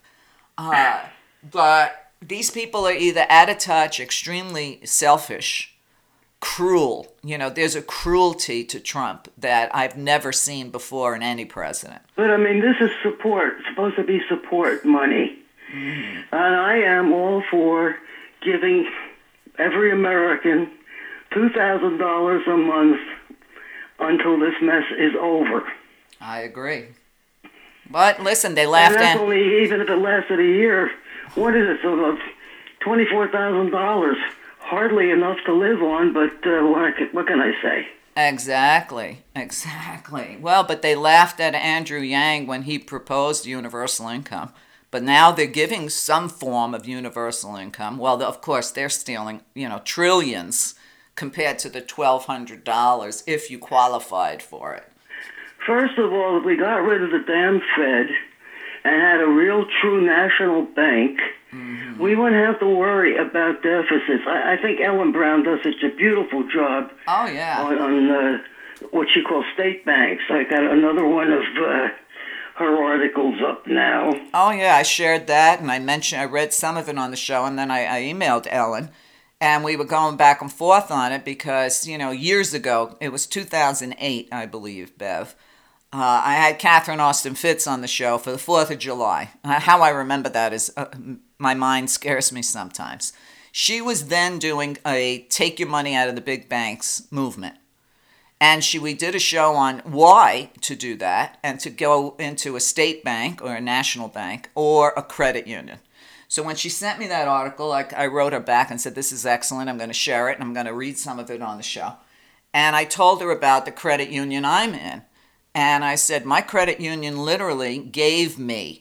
But these people are either out of touch, extremely selfish, cruel. There's a cruelty to Trump that I've never seen before in any president. But I mean, this is support, supposed to be support money. Mm. And I am all for giving every American $2,000 a month until this mess is over. I agree. But listen, they laughed and that's only, even if it lasted a year, what is it, so about $24,000? Hardly enough to live on, but what can I say? Exactly. Well, but they laughed at Andrew Yang when he proposed universal income. But now they're giving some form of universal income. Well, of course, they're stealing, trillions compared to the $1,200 if you qualified for it. First of all, if we got rid of the damn Fed and had a real true national bank, mm-hmm. we wouldn't have to worry about deficits. I think Ellen Brown does such a beautiful job. Oh, yeah. On what she calls state banks. I got another one of her articles up now. Oh, yeah, I shared that, and I read some of it on the show, and then I emailed Ellen, and we were going back and forth on it because, years ago, it was 2008, I believe, Bev, I had Catherine Austin Fitts on the show for the 4th of July. How I remember that is my mind scares me sometimes. She was then doing a take your money out of the big banks movement. And we did a show on why to do that and to go into a state bank or a national bank or a credit union. So when she sent me that article, I wrote her back and said, this is excellent. I'm going to share it and I'm going to read some of it on the show. And I told her about the credit union I'm in. And I said, my credit union literally gave me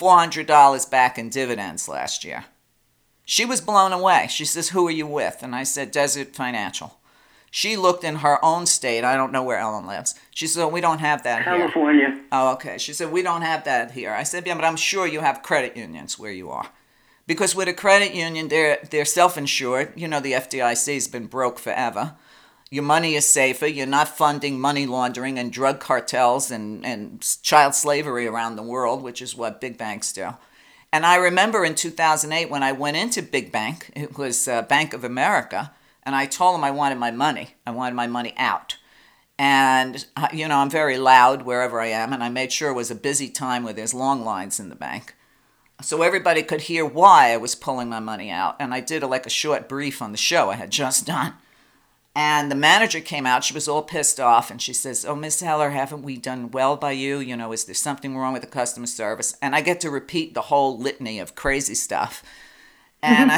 $400 back in dividends last year. She was blown away. She says, who are you with? And I said, Desert Financial. She looked in her own state. I don't know where Ellen lives. She said, we don't have that here. California. Oh, okay. She said, we don't have that here. I said, yeah, but I'm sure you have credit unions where you are. Because with a credit union, they're self-insured. The FDIC has been broke forever. Your money is safer. You're not funding money laundering and drug cartels and child slavery around the world, which is what big banks do. And I remember in 2008 when I went into Big Bank, it was Bank of America, and I told them I wanted my money. I wanted my money out. And, I'm very loud wherever I am, and I made sure it was a busy time where there's long lines in the bank. So everybody could hear why I was pulling my money out. And I did a short brief on the show I had just done. And the manager came out. She was all pissed off. And she says, oh, Miss Heller, haven't we done well by you? Is there something wrong with the customer service? And I get to repeat the whole litany of crazy stuff. And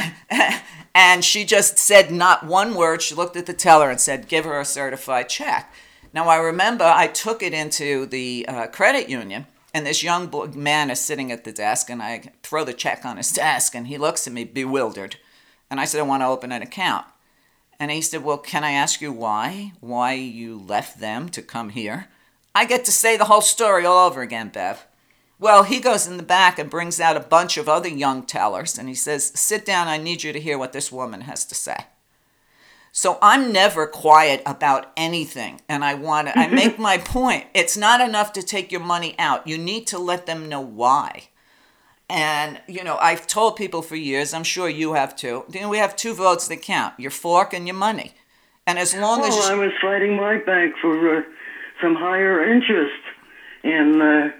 and she just said not one word. She looked at the teller and said, give her a certified check. Now, I remember I took it into the credit union. And this young man is sitting at the desk. And I throw the check on his desk. And he looks at me bewildered. And I said, I want to open an account. And he said, well, can I ask you why? Why you left them to come here? I get to say the whole story all over again, Bev. Well, he goes in the back and brings out a bunch of other young tellers, and he says, sit down, I need you to hear what this woman has to say. So I'm never quiet about anything, and I make my point. It's not enough to take your money out. You need to let them know why. And, I've told people for years, I'm sure you have too, we have two votes that count, your fork and your money. And as long as... I was fighting my bank for some higher interest, and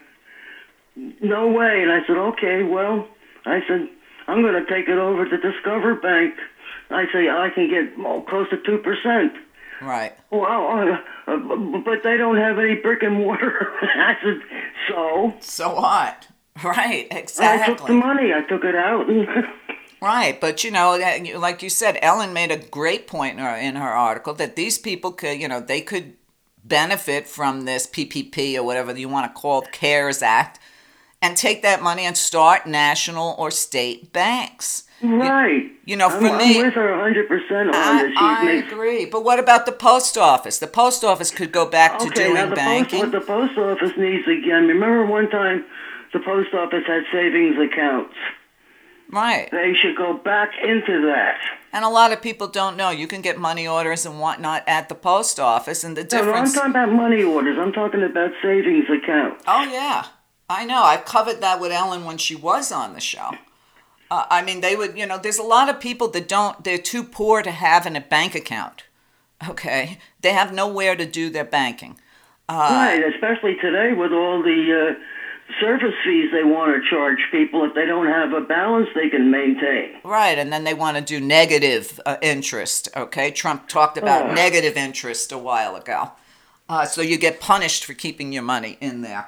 no way. And I said, okay, well, I'm going to take it over to Discover Bank. I say, I can get close to 2%. Right. Well, but they don't have any brick and mortar. I said, so? So what? Right, exactly. I took the money. I took it out. Right, but like you said, Ellen made a great point in her article that these people could, they could benefit from this PPP or whatever you want to call it, CARES Act, and take that money and start national or state banks. Right. For me, I'm with her 100% on this. I agree. But what about the post office? The post office could go back to doing banking. What the post office needs again. Remember one time the post office had savings accounts. Right. They should go back into that. And a lot of people don't know. You can get money orders and whatnot at the post office, and the difference... No, I'm talking about money orders. I'm talking about savings accounts. Oh, yeah. I know. I covered that with Ellen when she was on the show. They would, there's a lot of people that they're too poor to have in a bank account. Okay? They have nowhere to do their banking. Right, especially today with all the service fees they want to charge people. If they don't have a balance they can maintain. Right, and then they want to do negative interest. Okay? Trump talked about negative interest a while ago. So you get punished for keeping your money in there.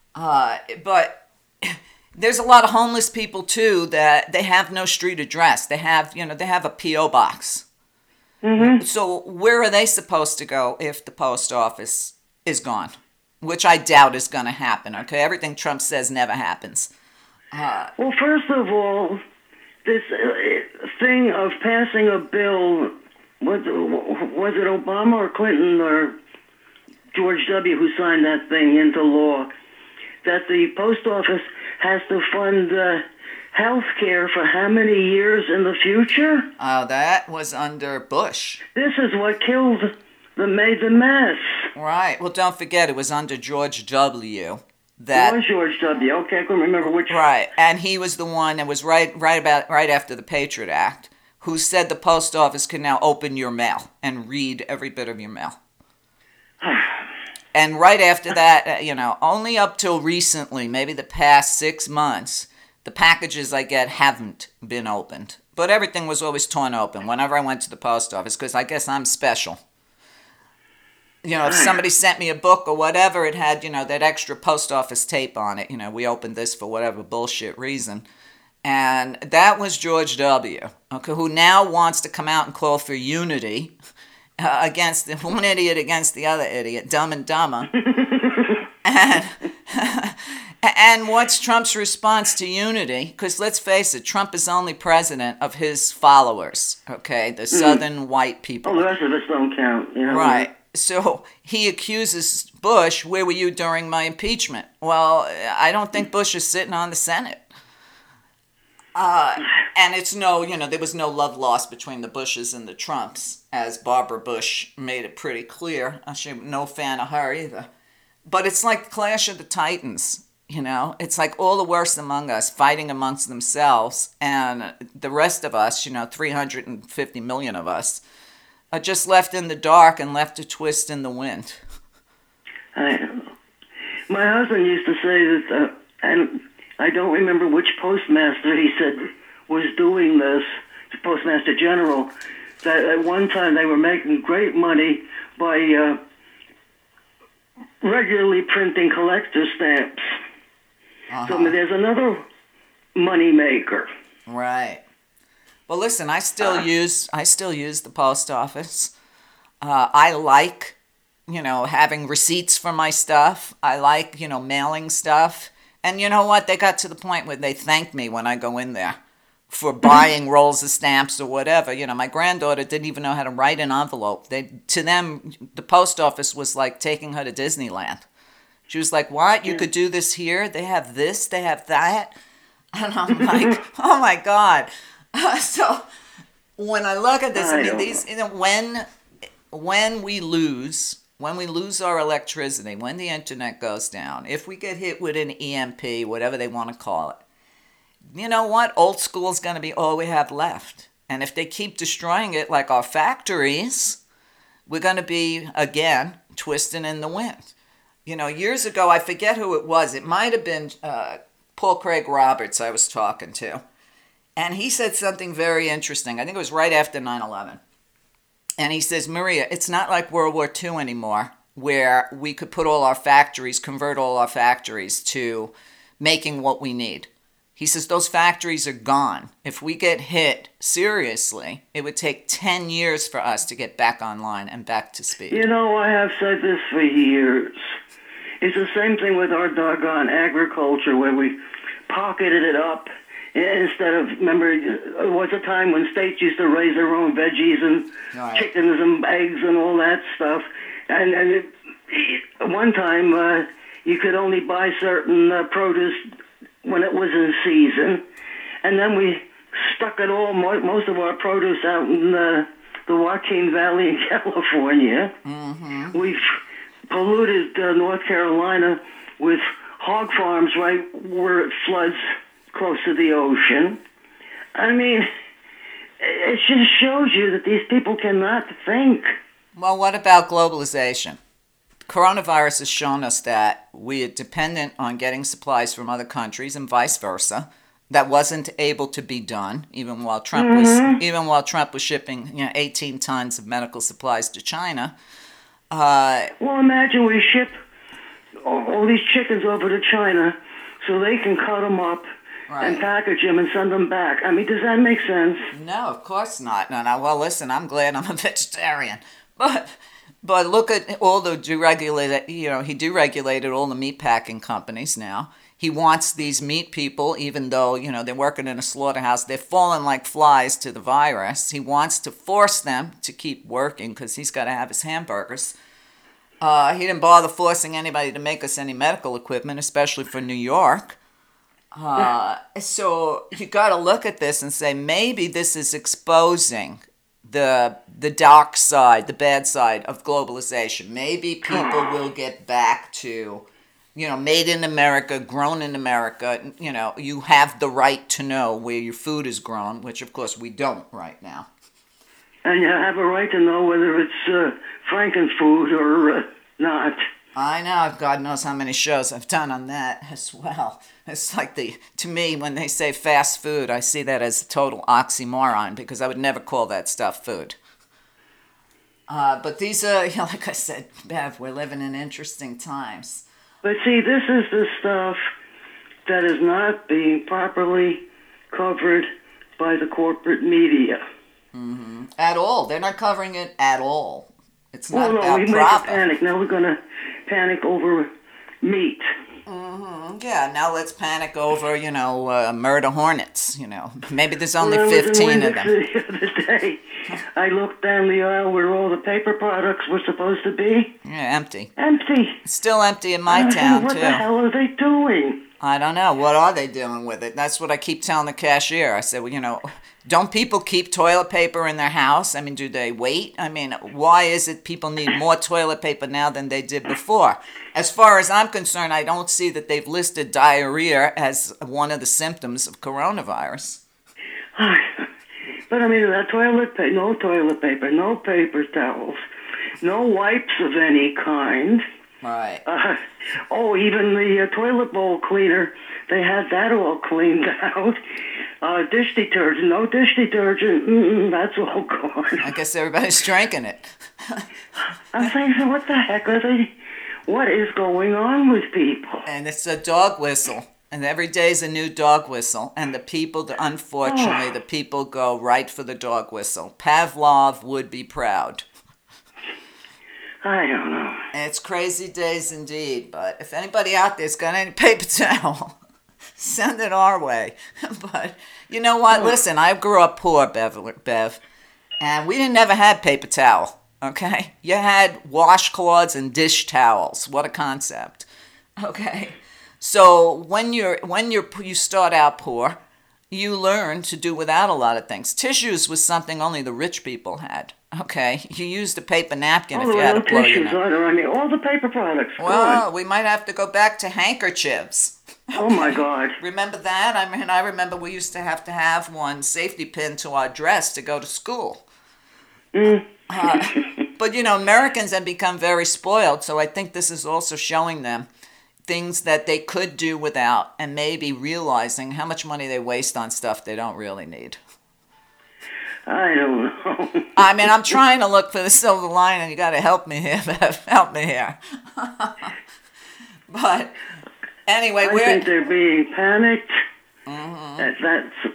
But there's a lot of homeless people too that they have no street address. They have a P.O. box. Mm-hmm. So where are they supposed to go if the post office is gone? Which I doubt is going to happen. Okay, everything Trump says never happens. Well, first of all, this thing of passing a bill, was it Obama or Clinton or George W. who signed that thing into law, that the post office has to fund health care for how many years in the future? Oh, that was under Bush. This is what made the mess. Right. Well, don't forget, it was under George W. It was George W. Okay, I couldn't remember which. Right, and he was the one that was right after the Patriot Act, who said the post office can now open your mail and read every bit of your mail. And right after that, only up till recently, maybe the past 6 months, the packages I get haven't been opened. But everything was always torn open whenever I went to the post office, because I guess I'm special. If somebody sent me a book or whatever, it had, that extra post office tape on it. We opened this for whatever bullshit reason. And that was George W., okay, who now wants to come out and call for unity against one idiot against the other idiot, Dumb and Dumber. And what's Trump's response to unity? Because let's face it, Trump is only president of his followers, okay, the southern white people. Oh, the rest of us don't count. Right. So he accuses Bush, where were you during my impeachment? Well, I don't think Bush is sitting on the Senate. And it's there was no love lost between the Bushes and the Trumps, as Barbara Bush made it pretty clear. I'm no fan of her either. But it's like the Clash of the Titans, It's like all the worst among us fighting amongst themselves, and the rest of us, 350 million of us, are just left in the dark and left to twist in the wind. I know. My husband used to say that, and I don't remember which postmaster he said was doing this, the Postmaster General, that at one time they were making great money by regularly printing collector stamps. Uh-huh. So there's another money maker. Right. Well, listen, I still use the post office. I like, having receipts for my stuff. I like, mailing stuff. And you know what? They got to the point where they thank me when I go in there for buying rolls of stamps or whatever. My granddaughter didn't even know how to write an envelope. To them, the post office was like taking her to Disneyland. She was like, what? You could do this here? They have this, they have that? And I'm like, oh my God. So when I look at this, when we lose our electricity, when the internet goes down, if we get hit with an EMP, whatever they want to call it, you know what? Old school is going to be all we have left. And if they keep destroying it like our factories, we're going to be, again, twisting in the wind. Years ago, I forget who it was. It might have been Paul Craig Roberts I was talking to. And he said something very interesting. I think it was right after 9/11. And he says, Maria, it's not like World War II anymore, where we could convert all our factories to making what we need. He says those factories are gone. If we get hit seriously, it would take 10 years for us to get back online and back to speed. I have said this for years. It's the same thing with our doggone agriculture, where we pocketed it up instead of, remember, there was a time when states used to raise their own veggies and chickens and eggs and all that stuff. And one time you could only buy certain produce when it was in season. And then we stuck it all, most of our produce out in the Joaquin Valley in California. Mm-hmm. We've polluted North Carolina with hog farms right where it floods close to the ocean. I mean, it just shows you that these people cannot think. Well, what about globalization? Coronavirus has shown us that we are dependent on getting supplies from other countries and vice versa. That wasn't able to be done, even while Trump was shipping 18 tons of medical supplies to China. Well, imagine we ship all these chickens over to China so they can cut them up and package them and send them back. I mean, does that make sense? No, of course not. No. Well, listen, I'm glad I'm a vegetarian. But look at all the deregulated, he deregulated all the meat packing companies now. He wants these meat people, even though, they're working in a slaughterhouse, they're falling like flies to the virus. He wants to force them to keep working because he's got to have his hamburgers. He didn't bother forcing anybody to make us any medical equipment, especially for New York. So you got to look at this and say, maybe this is exposing the dark side, the bad side of globalization. Maybe people will get back to, made in America, grown in America. You have the right to know where your food is grown, which of course we don't right now. And you have a right to know whether it's Frankenfood or not. I know. God knows how many shows I've done on that as well. It's like to me, when they say fast food, I see that as a total oxymoron because I would never call that stuff food. But these are, like I said, Bev, we're living in interesting times. But see, this is the stuff that is not being properly covered by the corporate media. Mm-hmm. At all. They're not covering it at all. It's not about we make profit. a panic. Now we're going to panic over meat. Mm-hmm. Yeah, now let's panic over, murder hornets. Maybe there's only 15 of them. The other day, I looked down the aisle where all the paper products were supposed to be. Yeah, empty. Empty. It's still empty in my town, what too. What the hell are they doing? I don't know. What are they doing with it? That's what I keep telling the cashier. I said, well, don't people keep toilet paper in their house? I mean, do they wait? I mean, why is it people need more toilet paper now than they did before? As far as I'm concerned, I don't see that they've listed diarrhea as one of the symptoms of coronavirus. But I mean, no toilet paper, no paper towels, no wipes of any kind. Right. Even the toilet bowl cleaner, they had that all cleaned out. Dish detergent, no dish detergent, that's all gone. I guess everybody's drinking it. I'm thinking, what the heck are they, what is going on with people? And it's a dog whistle. And every day's a new dog whistle. And unfortunately, the people go right for the dog whistle. Pavlov would be proud. I don't know. It's crazy days indeed, but if anybody out there's got any paper towel, send it our way. But you know what? Listen, I grew up poor, Bev, and we didn't ever have paper towel. Okay, you had washcloths and dish towels. What a concept. Okay, so when you start out poor, you learn to do without a lot of things. Tissues was something only the rich people had. Okay, you used a paper napkin if you had to blow your nose. I mean, all the paper products. Well, we might have to go back to handkerchiefs. Oh my God! Remember that? I mean, I remember we used to have one safety pin to our dress to go to school. But you know, Americans have become very spoiled, so I think this is also showing them things that they could do without, and maybe realizing how much money they waste on stuff they don't really need. I don't know. I mean, I'm trying to look for the silver lining. You got to help me here, Bev. Help me here. But anyway, I think they're being panicked. That's.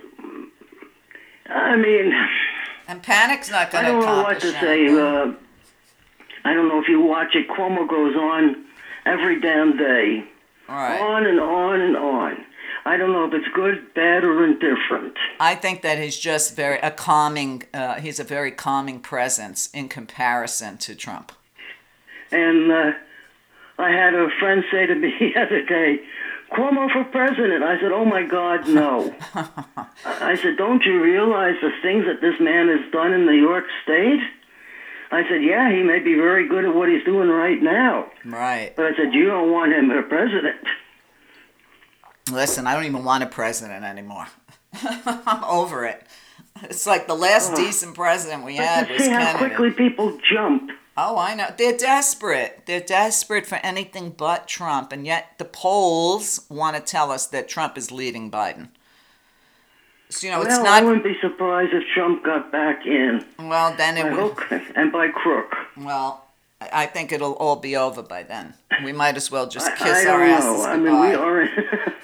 I mean. And panic's not going to accomplish accomplish anything. I don't know what to say. I don't know if you watch it. Cuomo goes on every damn day. Right. On and on and on. I don't know if it's good, bad, or indifferent. I think that he's just he's a very calming presence in comparison to Trump. And I had a friend say to me the other day, Cuomo for president. I said, oh my God, no. I said, don't you realize the things that this man has done in New York State? I said, yeah, he may be very good at what he's doing right now. Right. But I said, you don't want him as president. Listen, I don't even want a president anymore. I'm over it. It's like the last decent president we had was see Kennedy. How quickly people jump. Oh, I know. They're desperate. They're desperate for anything but Trump, and yet the polls want to tell us that Trump is leading Biden. So, you know, it's not. I wouldn't be surprised if Trump got back in. Well, then it by would. hook and by crook. Well, I think it'll all be over by then. We might as well just kiss our asses goodbye. I mean, we are in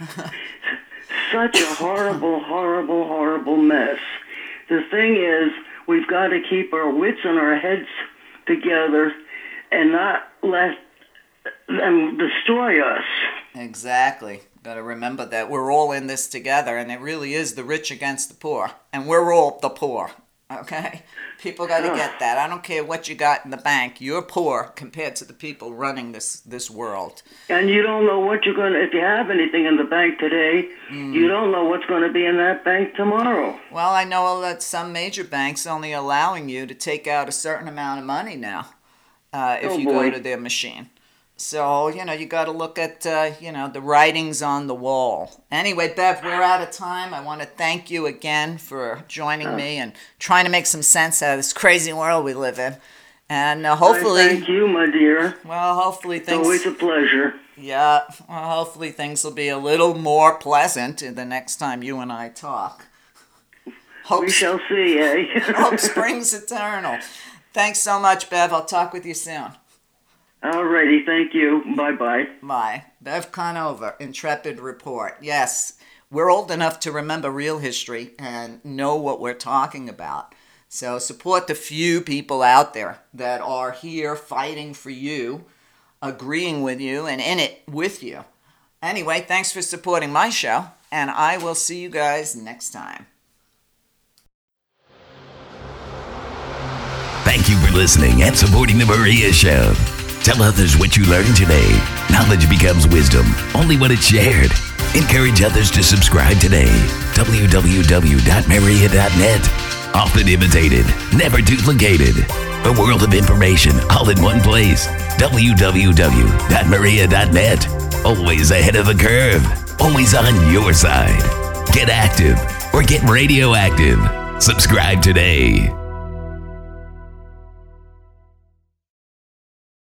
such a horrible, horrible, horrible mess. The thing is, we've got to keep our wits and our heads together and not let them destroy us. Exactly. Got to remember that we're all in this together, and it really is the rich against the poor, and we're all the poor. Okay? People got to get that. I don't care what you got in the bank. You're poor compared to the people running this world. And you don't know what you're going to, if you have anything in the bank today, you don't know what's going to be in that bank tomorrow. Well, I know that some major banks only allowing you to take out a certain amount of money now if you go to their machine. So, you know, you got to look at, the writings on the wall. Anyway, Bev, we're out of time. I want to thank you again for joining me and trying to make some sense out of this crazy world we live in. And hopefully... Thank you, my dear. Well, hopefully things... It's always a pleasure. Yeah, well, hopefully things will be a little more pleasant the next time you and I talk. We shall see, eh? Hope springs eternal. Thanks so much, Bev. I'll talk with you soon. Alrighty, thank you. Bye-bye. Bye. Bev Conover, Intrepid Report. Yes, we're old enough to remember real history and know what we're talking about. So support the few people out there that are here fighting for you, agreeing with you, and in it with you. Anyway, thanks for supporting my show, and I will see you guys next time. Thank you for listening and supporting The Maria Show. Tell others what you learned today. Knowledge becomes wisdom only when it's shared. Encourage others to subscribe today. www.maria.net. Often imitated, never duplicated. A world of information all in one place. www.maria.net. Always ahead of the curve. Always on your side. Get active or get radioactive. Subscribe today.